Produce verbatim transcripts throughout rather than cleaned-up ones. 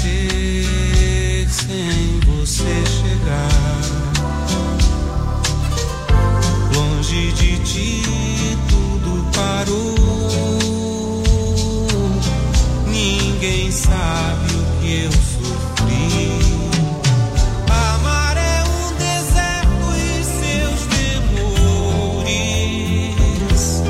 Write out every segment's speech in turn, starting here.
ser sem você chegar. Longe de ti tudo parou. Ninguém sabe o que eu sofri. Amar é um deserto e seus temores.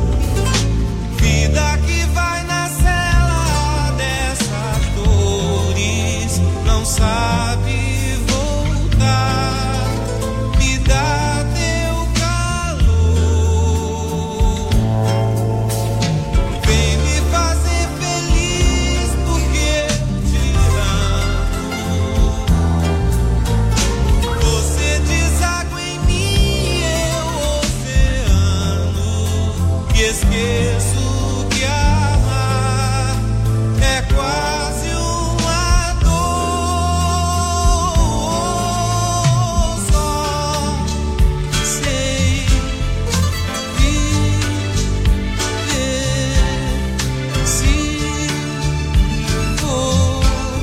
Vida que vai na cela dessas dores. Não sabe voltar. Me dá teu calor. Vem me fazer feliz porque te amo. Você deságua em mim, eu oceano. E esqueço que amar é quase uma dor. Só sei viver se for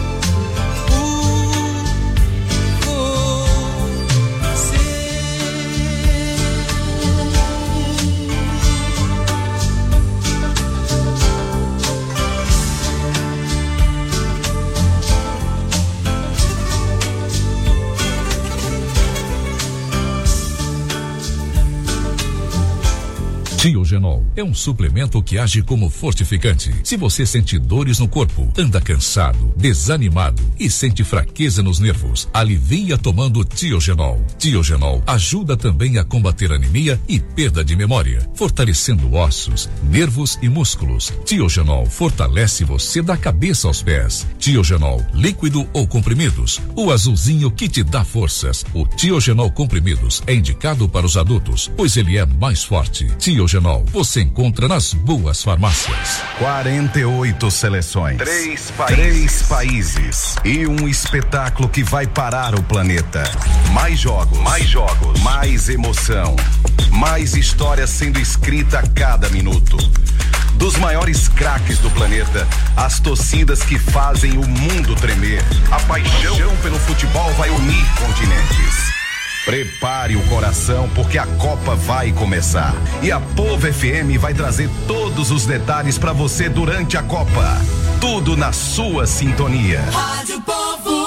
Tiogenol é um suplemento que age como fortificante. Se você sente dores no corpo, anda cansado, desanimado e sente fraqueza nos nervos, alivia tomando Tiogenol. Tiogenol ajuda também a combater anemia e perda de memória, fortalecendo ossos, nervos e músculos. Tiogenol fortalece você da cabeça aos pés. Tiogenol, líquido ou comprimidos, o azulzinho que te dá forças. O Tiogenol comprimidos é indicado para os adultos, pois ele é mais forte. Tiogenol você encontra nas boas farmácias. quarenta e oito seleções, três países. três países e um espetáculo que vai parar o planeta. Mais jogos, mais jogos, mais emoção, mais história sendo escrita a cada minuto. Dos maiores craques do planeta, as torcidas que fazem o mundo tremer. A paixão pelo futebol vai unir continentes. Prepare o coração porque a Copa vai começar e a Povo F M vai trazer todos os detalhes para você durante a Copa. Tudo na sua sintonia. Rádio Povo.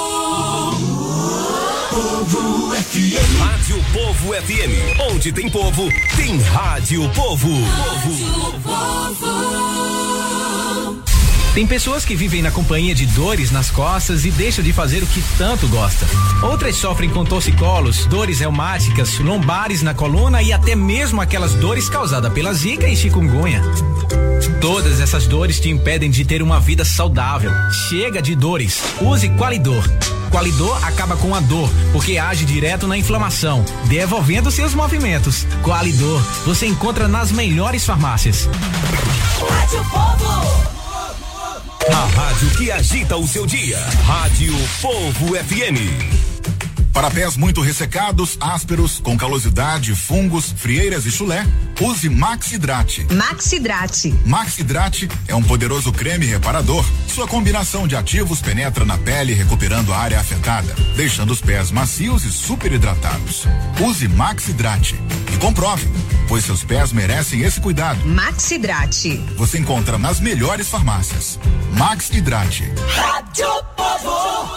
Povo F M. Rádio Povo F M. Onde tem povo, tem Rádio Povo. Rádio Povo. Tem pessoas que vivem na companhia de dores nas costas e deixam de fazer o que tanto gosta. Outras sofrem com torcicolos, dores reumáticas, lombares na coluna e até mesmo aquelas dores causadas pela zika e chikungunya. Todas essas dores te impedem de ter uma vida saudável. Chega de dores. Use Qualidor. Qualidor acaba com a dor, porque age direto na inflamação, devolvendo seus movimentos. Qualidor, você encontra nas melhores farmácias. Rádio Povo. A rádio que agita o seu dia. Rádio Povo F M. Para pés muito ressecados, ásperos, com calosidade, fungos, frieiras e chulé, use Maxidrate. Maxidrate. Maxidrate é um poderoso creme reparador. Sua combinação de ativos penetra na pele, recuperando a área afetada, deixando os pés macios e super hidratados. Use Maxidrate e comprove, pois seus pés merecem esse cuidado. Maxidrate. Você encontra nas melhores farmácias. Maxidrate. Rádio Povo.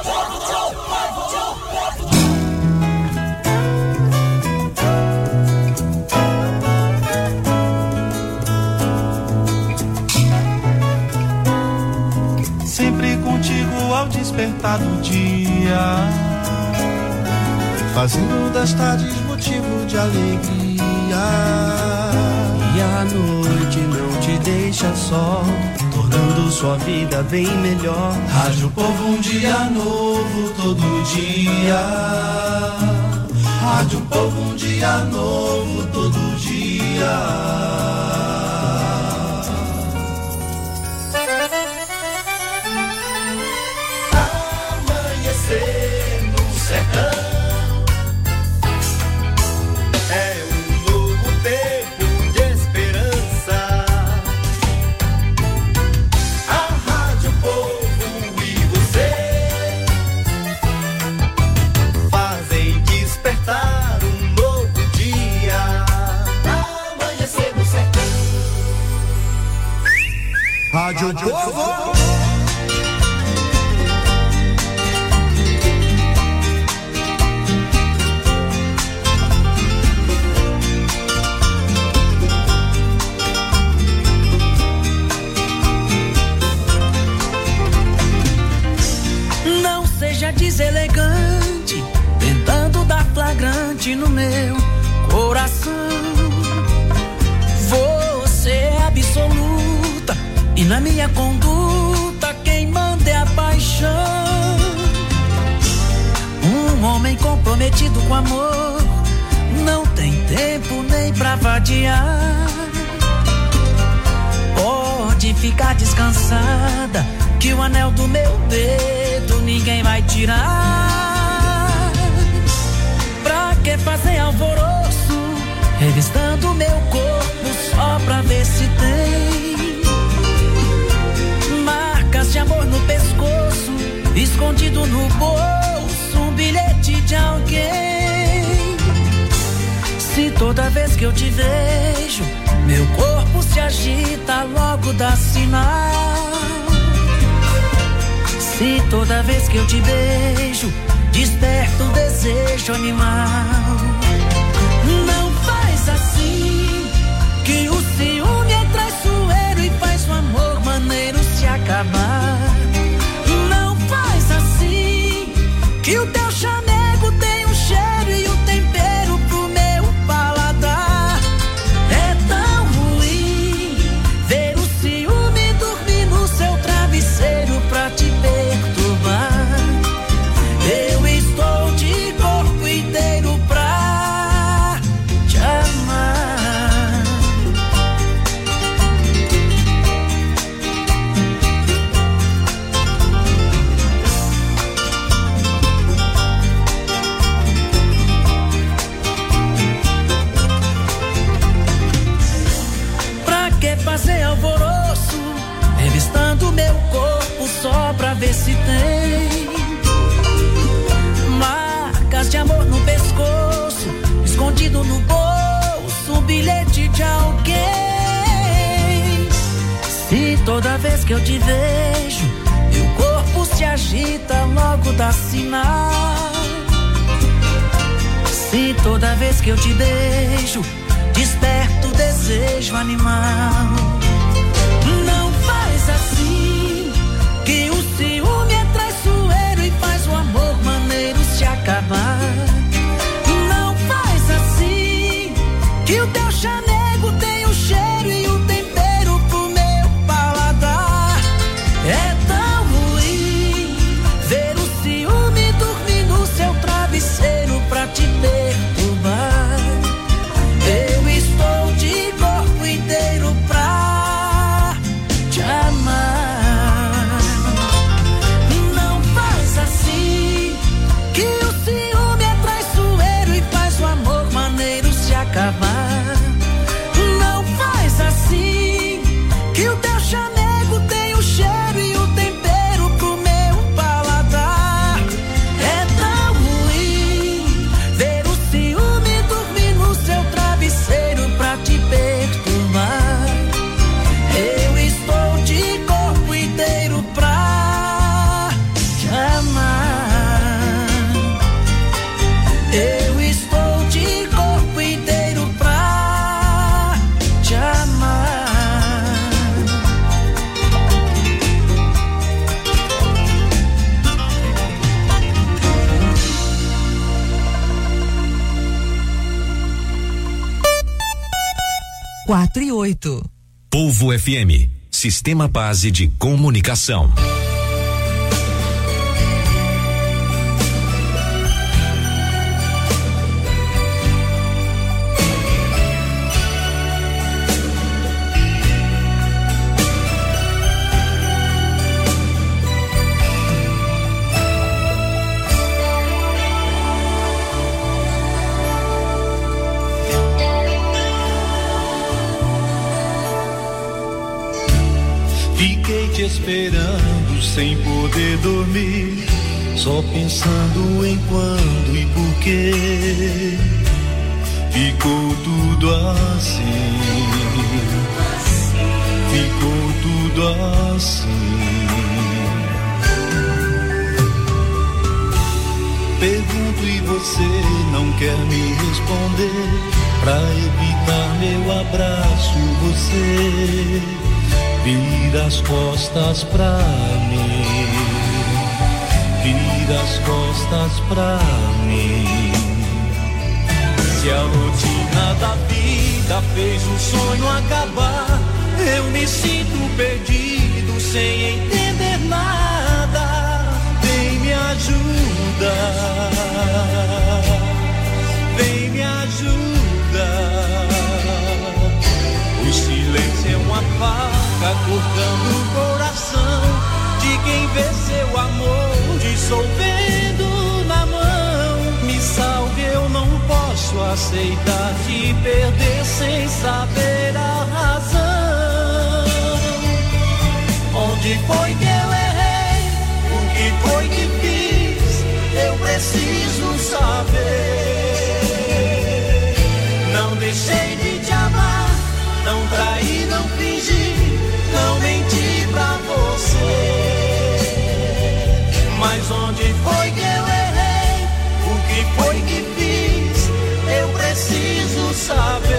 Sempre contigo ao despertar do dia, fazendo das tardes motivo de alegria. E a noite não te deixa só, tornando sua vida bem melhor. Rádio Povo, um dia novo todo dia. Rádio Povo, um dia novo todo dia. No sertão é um novo tempo de esperança. A Rádio Povo e você Rádio Povo. Não seja deselegante, tentando dar flagrante no meu coração. Você é absoluta e na minha conduta quem manda é a paixão. Um homem comprometido com amor não tem tempo nem pra vadiar. Pode ficar descansada que o anel do meu dedo ninguém vai tirar. Pra que fazer alvoroço, revistando meu corpo só pra ver se tem marcas de amor no pescoço, escondido no bolso, um bilhete de alguém. Se toda vez que eu te vejo, meu corpo se agita, logo dá sinal. Se toda vez que eu te beijo, desperta o desejo animal. Não faz assim, que o ciúme é traiçoeiro e faz o amor maneiro se acabar. Não faz assim, que o teu chamego tem um cheiro e o tempero pro meu paladar. É tão ruim ver o ciúme dormir no seu travesseiro pra te perturbar. Eu estou de corpo inteiro pra te amar. Pra que fazer alvoroço, revistando meu corpo só pra ver se tem marcas de amor no pescoço, escondido no bolso, um bilhete de alguém. Se toda vez que eu te vejo, meu corpo se agita, logo dá sinal. Se toda vez que eu te beijo, desperta o desejo animal. Não faz assim, que o ciúme é traiçoeiro e faz o amor maneiro se acabar. Não faz assim, que o teu chamego tem o cheiro e o tempero pro meu paladar. É tão ruim ver o ciúme dormir no seu travesseiro pra te perturbar. Eu estou de corpo inteiro pra te amar. Não faz assim, que o ciúme é traiçoeiro e faz o amor maneiro se acabar. Não faz assim, que o teu chamego tem o cheiro e o tempero pro meu paladar. É tão ruim ver o ciúme dormir no seu travesseiro pra te perturbar. Eu estou de corpo inteiro pra te amar. Eu estou de corpo inteiro pra te amar. Quatro e oito. Povo F M, Sistema Base de Comunicação. Fiquei te esperando sem poder dormir, só pensando em quando e por quê ficou tudo assim. Ficou tudo assim. Pergunto e você não quer me responder. Pra evitar meu abraço, você vira as costas pra mim. Vira as costas pra mim. Se a rotina da vida fez o sonho acabar, eu me sinto perdido sem entender nada. Vem me ajuda, vem me ajuda. O silêncio é uma faca cortando o coração de quem vê seu amor dissolvendo na mão. Me salve, eu não posso aceitar te perder sem saber a razão. Onde foi que eu errei? O que foi que fiz? Eu preciso saber. Não deixei de te amar, não traí, não fingi, não menti pra você. Mas onde foi que eu errei? O que foi que fiz? Eu preciso saber.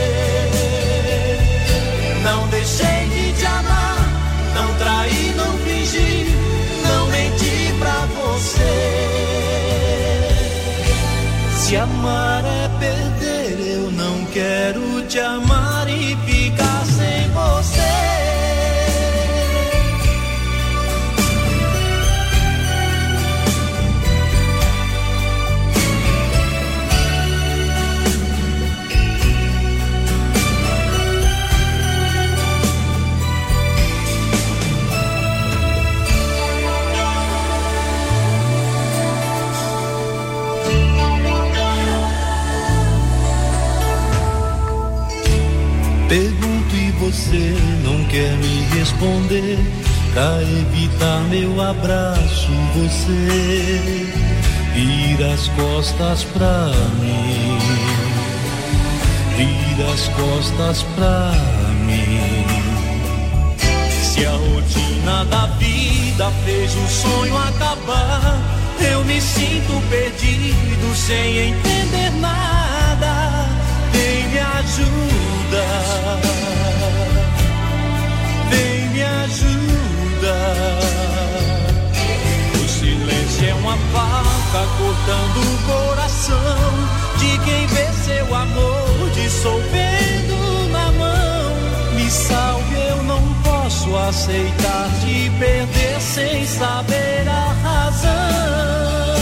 Não deixei de te amar, não traí, não fingi, não menti pra você. Se amar é perder, eu não quero te amar e ficar sem você. Pergunto e você não quer me responder. Pra evitar meu abraço, você vira as costas pra mim. Vira as costas pra mim. Se a rotina da vida fez o sonho acabar, eu me sinto perdido sem entender nada. Vem me ajuda, vem me ajuda. O silêncio é uma faca cortando o coração de quem vê seu amor dissolvendo na mão. Me salve, eu não posso aceitar te perder sem saber a razão.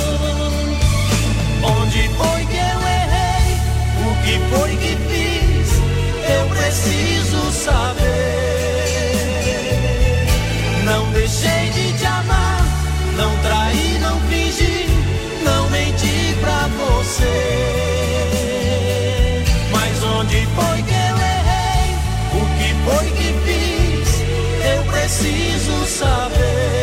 Onde foi que eu errei? O que foi que fiz? Eu preciso saber. Não deixei de te amar, não traí, não fingi, não menti pra você. Mas onde foi que eu errei? O que foi que fiz? Eu preciso saber.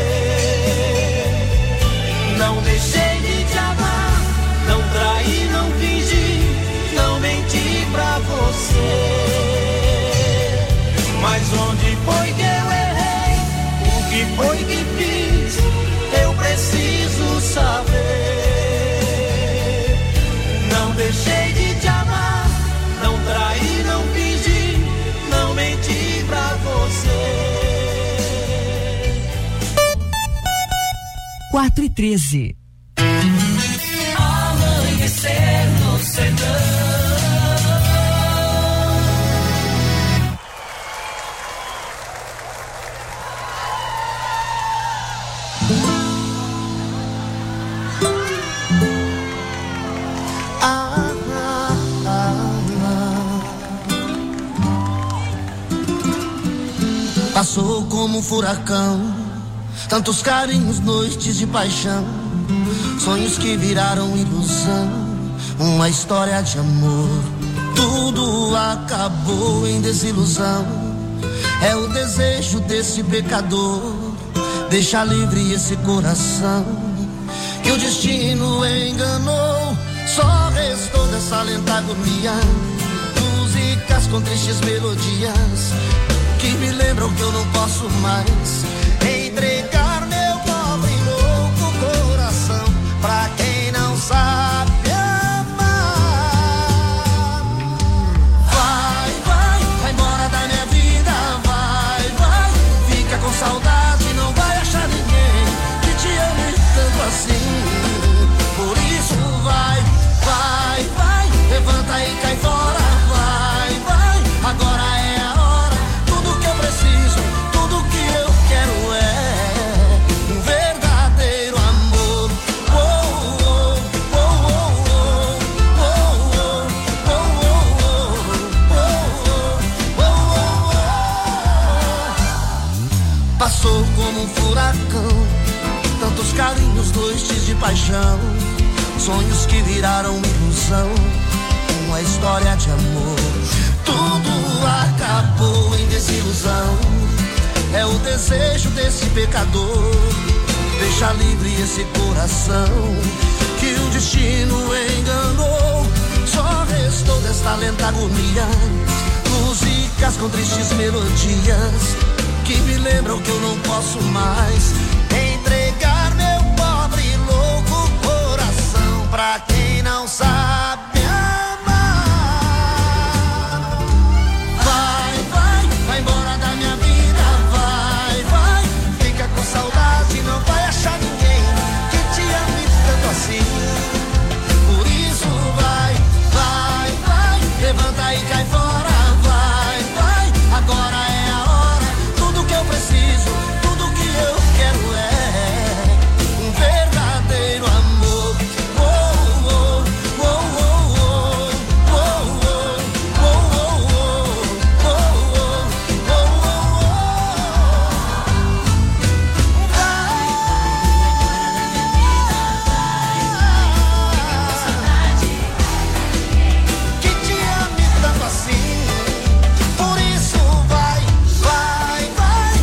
Não deixei de te amar, não traí, não fingi, não menti pra você. Mas onde foi que eu errei? O que foi que fiz? Eu preciso saber. Não deixei de te amar, não traí, não fingi, não menti pra você. quatro e treze. Amanhecer no sertão. Passou como um furacão, tantos carinhos, noites de paixão, sonhos que viraram ilusão, uma história de amor. Tudo acabou em desilusão, é o desejo desse pecador, deixar livre esse coração que o destino enganou. Só restou dessa lenta agonia músicas com tristes melodias que me lembram que eu não posso mais entregar meu pobre e louco coração pra quem não sabe amar. Vai, vai, vai embora da minha vida, vai, vai, fica com saudade, não vai achar ninguém que te ame tanto assim. Por isso vai, vai, vai, levanta e cai fora, vai, vai, agora é a hora, tudo que eu preciso, tudo que eu quero é um verdadeiro amor. Oh, oh, oh, oh, oh, oh, oh, oh, oh. Passou como um furacão, tantos carinhos, noites de paixão, sonhos que viraram ilusão, uma história de amor. Tudo acabou em desilusão, é o desejo desse pecador. Deixa livre esse coração que o destino enganou. Só restou desta lenta agonia músicas com tristes melodias que me lembram que eu não posso mais entregar meu pobre e louco coração pra quem não sabe amar. Vai, vai, vai embora da minha vida, vai, vai, fica com saudade, não vai achar ninguém que te ame tanto assim. Por isso vai, vai, vai, levanta e cai fora, vai, vai, agora é a hora, tudo que eu preciso, tudo que eu quero é um verdadeiro amor. Oh, oh, oh, oh, oh, oh, oh, oh, oh, oh, que te ame tanto assim. Por isso vai, vai, vai,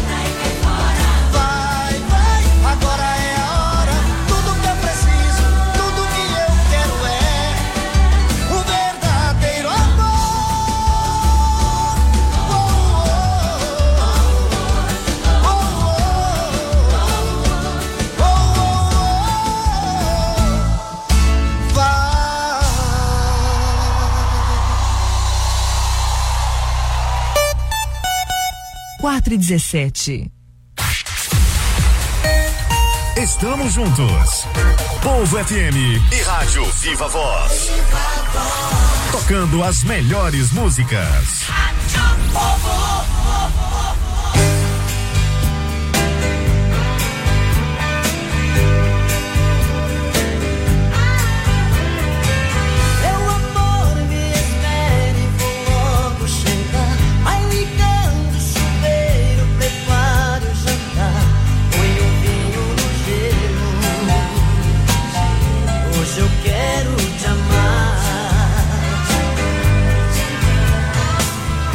vai, vai, agora é a hora, tudo que eu preciso, tudo que eu quero é um verdadeiro amor. Oh, oh, oh, oh, oh, vai. quatro e dezessete. Estamos juntos. Povo F M e Rádio Viva Voz. Tocando as melhores músicas. Meu amor, me espere, vou logo chegar. Vai ligando o chuveiro, prepare o jantar. Põe o vinho no gelo. Hoje eu quero te amar.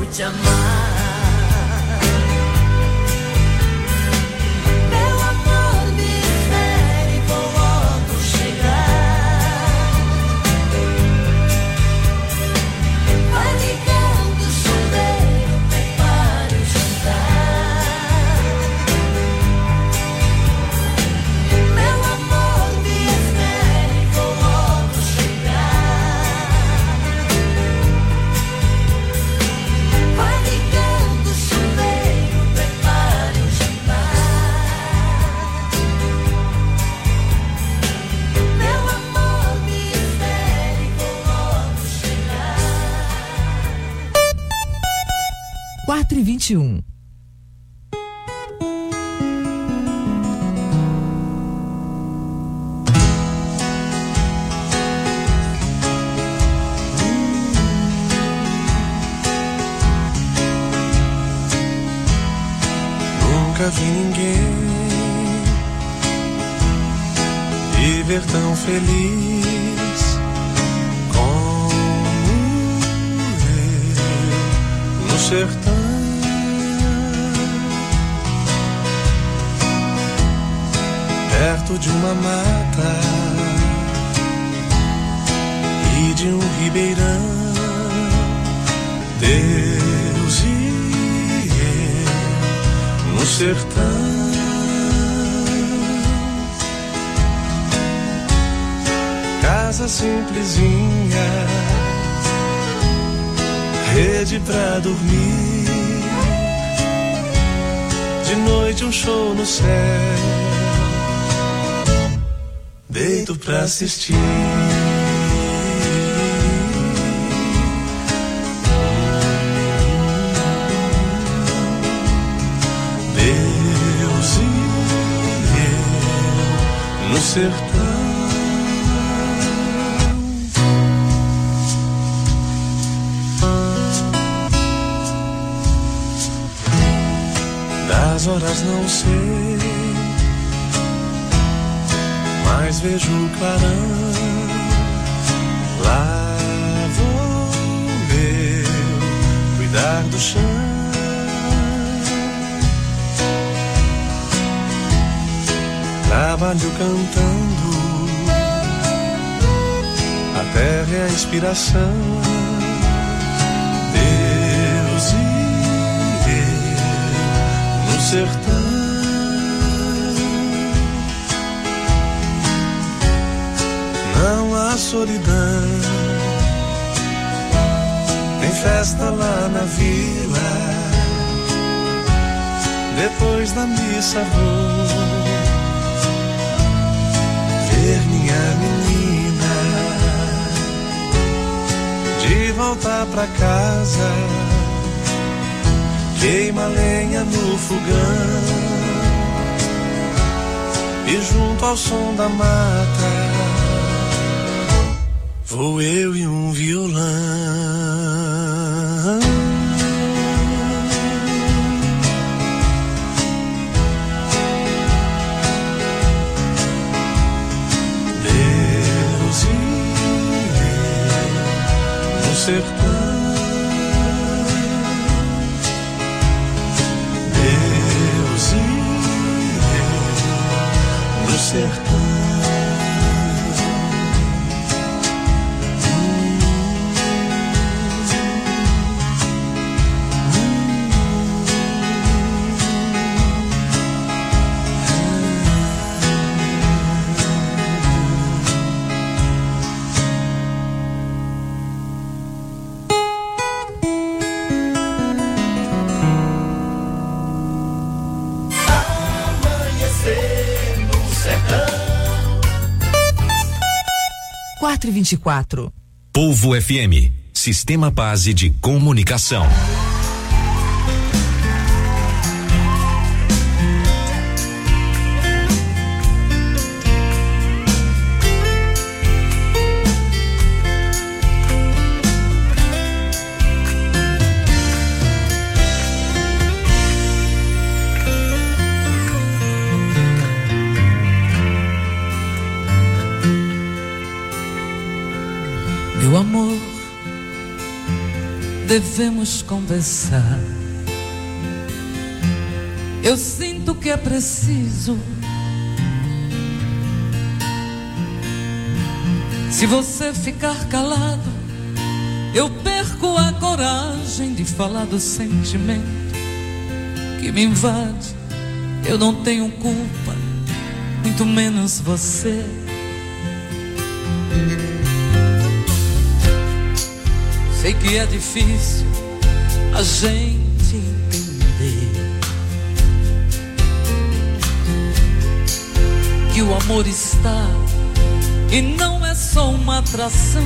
te amar. quatro e vinte e um. Nunca vi ninguém viver tão feliz como eu no sertão. Perto de uma mata e de um ribeirão, Deus e eu no sertão. Casa simplesinha, rede pra dormir, de noite um show no céu, deito pra assistir. Deus e eu no sertão. Das horas não sei, mas vejo o clarão. Lá vou eu cuidar do chão. Trabalho cantando, a terra é a inspiração. Deus e eu no sertão. Não há solidão, tem festa lá na vila. Depois da missa vou ver minha menina. De volta pra casa, queima lenha no fogão e junto ao som da mata vou eu e um violão. Deus e eu no sertão. Deus e eu no sertão. quatro e vinte e quatro. Polvo F M, Sistema Base de Comunicação. Meu amor, devemos conversar. Eu sinto que é preciso. Se você ficar calado, eu perco a coragem de falar do sentimento que me invade. Eu não tenho culpa, muito menos você. Sei que é difícil a gente entender que o amor está e não é só uma atração.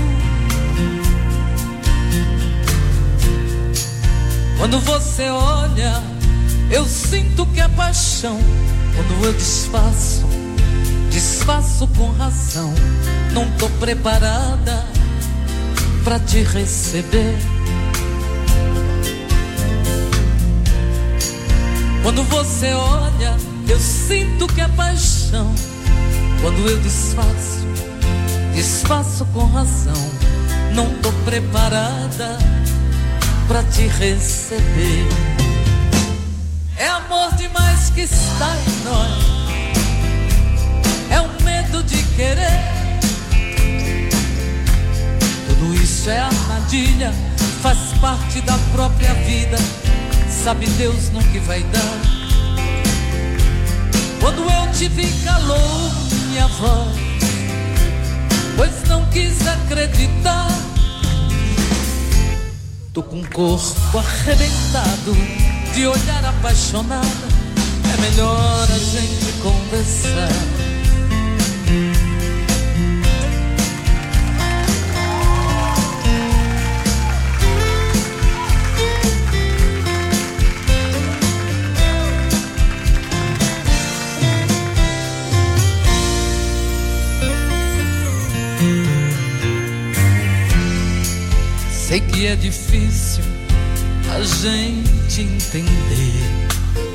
Quando você olha, eu sinto que é paixão. Quando eu disfarço, disfarço com razão. Não tô preparada pra te receber. Quando você olha, eu sinto que é paixão. Quando eu disfarço, disfarço com razão. Não tô preparada pra te receber. É amor demais que está em nós. É o medo de querer. Tudo isso é armadilha, faz parte da própria vida. Sabe Deus no que vai dar. Quando eu te vi calou minha voz, pois não quis acreditar. Tô com o corpo arrebentado de olhar apaixonada. É melhor a gente conversar. Sei que é difícil a gente entender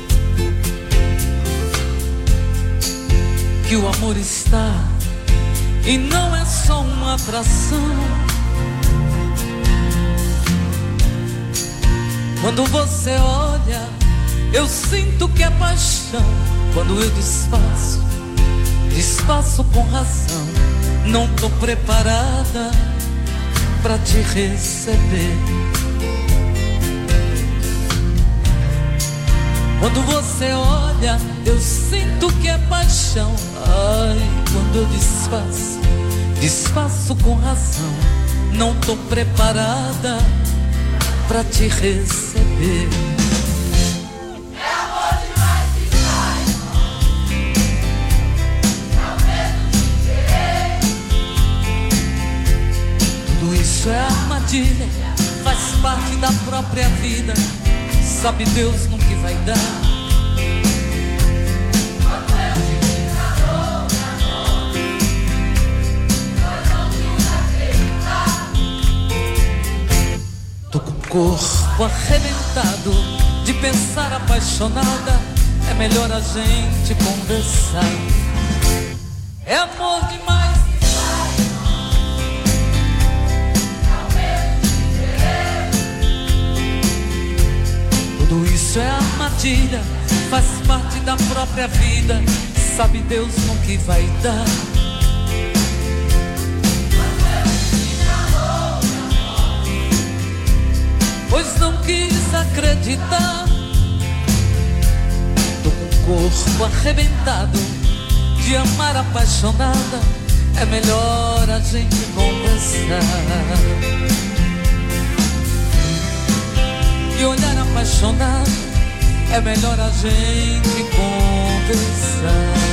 que o amor está e não é só uma atração. Quando você olha, eu sinto que é paixão. Quando eu disfarço, disfarço com razão. Não tô preparada pra te receber. Quando você olha, eu sinto que é paixão. Ai, quando eu disfarço, disfarço com razão. Não tô preparada pra te receber. É amor demais que sai, é o medo de querer. Tudo isso é armadilha, faz parte da própria vida. Sabe Deus no que vai dar. Quando eu te vi calou minha voz, pois não quis acreditar. Tô com o corpo arrebentado de pensar apaixonada. É melhor a gente conversar. É amor demais que sai, é o medo de querer. tudo isso é armadilha, faz parte da própria vida. Sabe Deus no que vai dar. Pois não quis acreditar. Tô com o corpo arrebentado de amar apaixonada. É melhor a gente conversar. E olhar apaixonado, é melhor a gente conversar.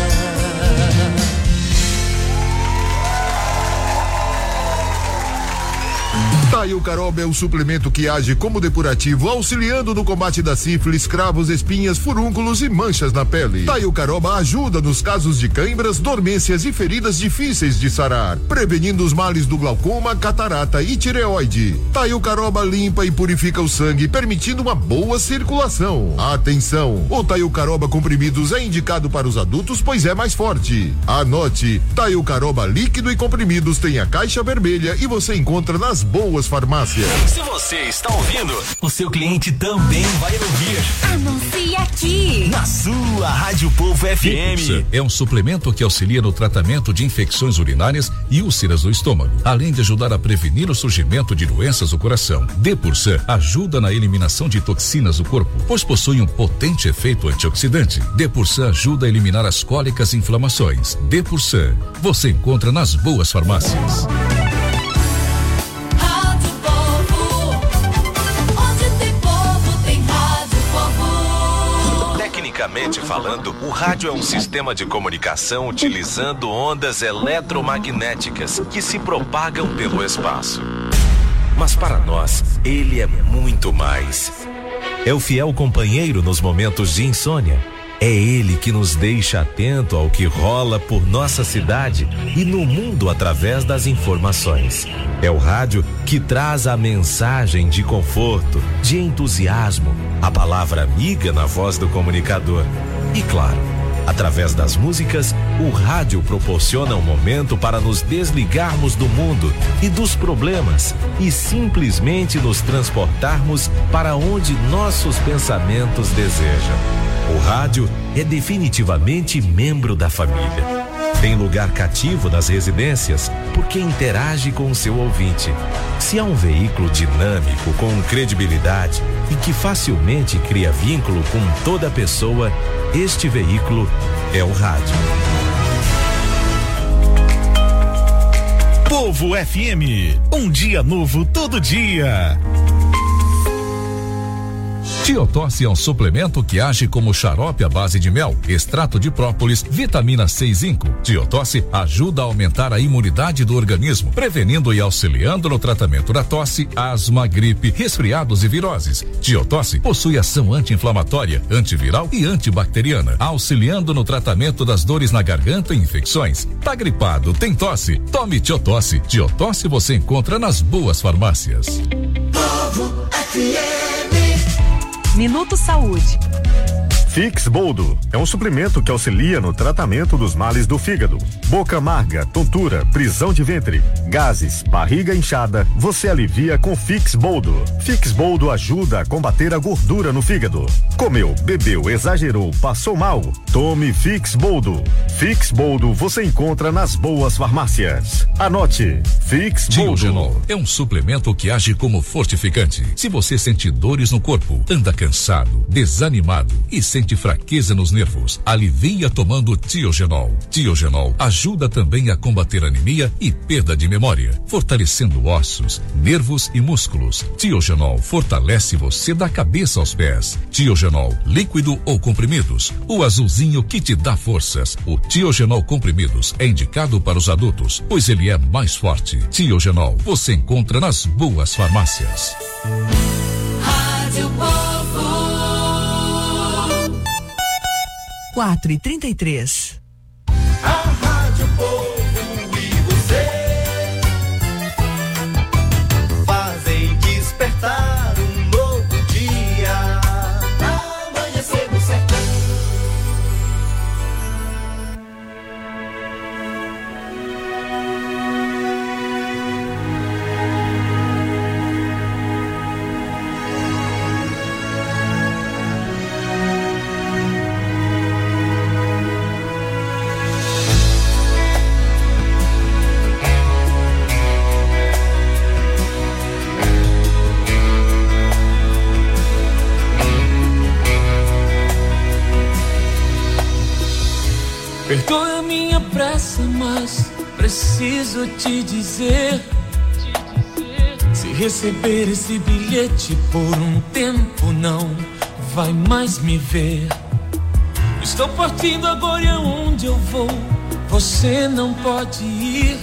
Taio Caroba é o suplemento que age como depurativo, auxiliando no combate da sífilis, cravos, espinhas, furúnculos e manchas na pele. Taio Caroba ajuda nos casos de cãibras, dormências e feridas difíceis de sarar, prevenindo os males do glaucoma, catarata e tireoide. Taio Caroba limpa e purifica o sangue, permitindo uma boa circulação. Atenção, o Taio Caroba comprimidos é indicado para os adultos, pois é mais forte. Anote, Taio Caroba líquido e comprimidos tem a caixa vermelha e você encontra nas boas boas farmácias. Se você está ouvindo, o seu cliente também vai ouvir. Anuncia aqui. Na sua Rádio Povo F M. Depursan é um suplemento que auxilia no tratamento de infecções urinárias e úlceras do estômago, além de ajudar a prevenir o surgimento de doenças do coração. Depursan ajuda na eliminação de toxinas do corpo, pois possui um potente efeito antioxidante. Depursan ajuda a eliminar as cólicas e inflamações. Depursan, você encontra nas boas farmácias. Rádio Povo, onde tem povo, tem Rádio Povo. Tecnicamente falando, o rádio é um sistema de comunicação utilizando ondas eletromagnéticas que se propagam pelo espaço. Mas para nós, ele é muito mais. É o fiel companheiro nos momentos de insônia. É ele que nos deixa atento ao que rola por nossa cidade e no mundo através das informações. É o rádio que traz a mensagem de conforto, de entusiasmo, a palavra amiga na voz do comunicador. E claro, através das músicas, o rádio proporciona um momento para nos desligarmos do mundo e dos problemas e simplesmente nos transportarmos para onde nossos pensamentos desejam. O rádio é definitivamente membro da família. Tem lugar cativo nas residências porque interage com o seu ouvinte. Se há um veículo dinâmico, com credibilidade e que facilmente cria vínculo com toda pessoa, este veículo é o rádio. Povo F M, um dia novo todo dia. Tiotosse é um suplemento que age como xarope à base de mel, extrato de própolis, vitamina C e zinco. Tiotosse ajuda a aumentar a imunidade do organismo, prevenindo e auxiliando no tratamento da tosse, asma, gripe, resfriados e viroses. Tiotosse possui ação anti-inflamatória, antiviral e antibacteriana, auxiliando no tratamento das dores na garganta e infecções. Tá gripado, tem tosse? Tome Tiotosse. Tiotosse você encontra nas boas farmácias. Povo F M. Minuto Saúde. Fix Boldo é um suplemento que auxilia no tratamento dos males do fígado. Boca amarga, tontura, prisão de ventre, gases, barriga inchada, você alivia com Fix Boldo. Fix Boldo ajuda a combater a gordura no fígado. Comeu, bebeu, exagerou, passou mal? Tome Fix Boldo. Fix Boldo você encontra nas boas farmácias. Anote, Fix Boldo. Tiogenol é um suplemento que age como fortificante. Se você sente dores no corpo, anda cansado, desanimado e sente fraqueza nos nervos, alivia tomando Tiogenol. Tiogenol ajuda também a combater anemia e perda de memória, fortalecendo ossos, nervos e músculos. Tiogenol fortalece você da cabeça aos pés. Tiogenol, líquido ou comprimidos, o azulzinho que te dá forças. O Tiogenol comprimidos é indicado para os adultos, pois ele é mais forte. Tiogenol você encontra nas boas farmácias. Rádio Povo. quatro e trinta e três. A Rádio Povo e você fazem despertar um novo dia. Amanhecer no sertão. Perdoa a minha pressa, mas preciso te dizer: se receber esse bilhete por um tempo, não vai mais me ver. Estou partindo agora e aonde eu vou, você não pode ir.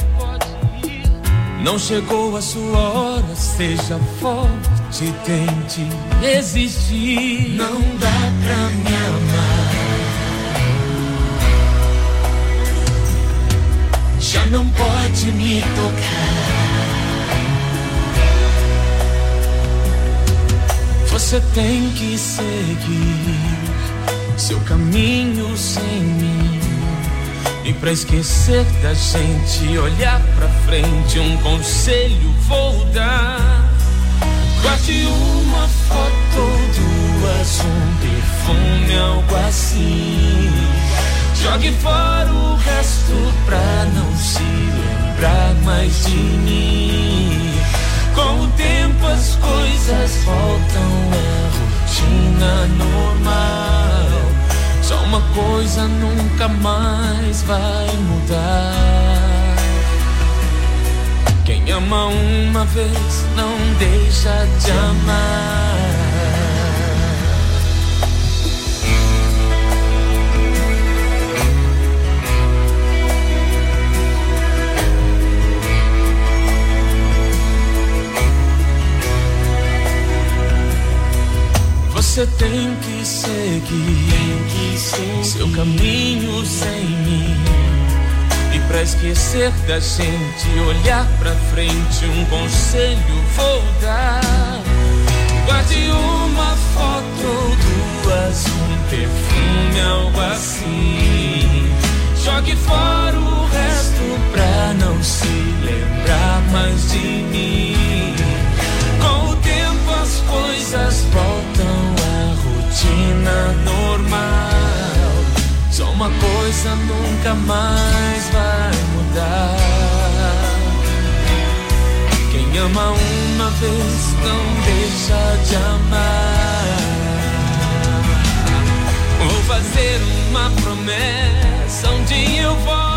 Não chegou a sua hora, seja forte, tente resistir. Não dá pra me amar, já não pode me tocar. Você tem que seguir seu caminho sem mim. E pra esquecer da gente, olhar pra frente, um conselho vou dar. Guarde uma foto ou duas, um perfume, algo assim. Jogue fora o resto pra não se lembrar mais de mim. Com o tempo as coisas voltam à rotina normal. Só uma coisa nunca mais vai mudar. Quem ama uma vez não deixa de amar. Você tem que seguir, tem que seguir seu caminho sem mim. E pra esquecer da gente, olhar pra frente, um conselho vou dar. Guarde uma foto ou duas, um perfume, algo assim. Jogue fora o resto pra não se lembrar mais de mim. Com o tempo as coisas voltam à rotina normal. Só uma coisa nunca mais vai mudar. Quem ama uma vez não deixa de amar. Vou fazer uma promessa, um dia eu volto.